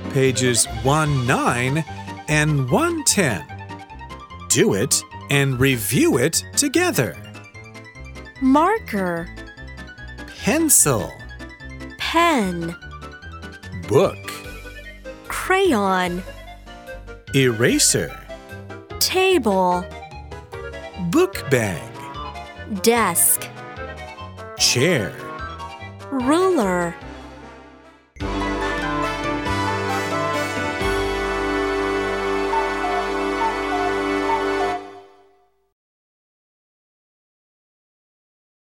pages 109 and 110. Do it and review it together. Marker, Pencil, pen, book, crayon, eraser, table, book bag, desk, chair, ruler.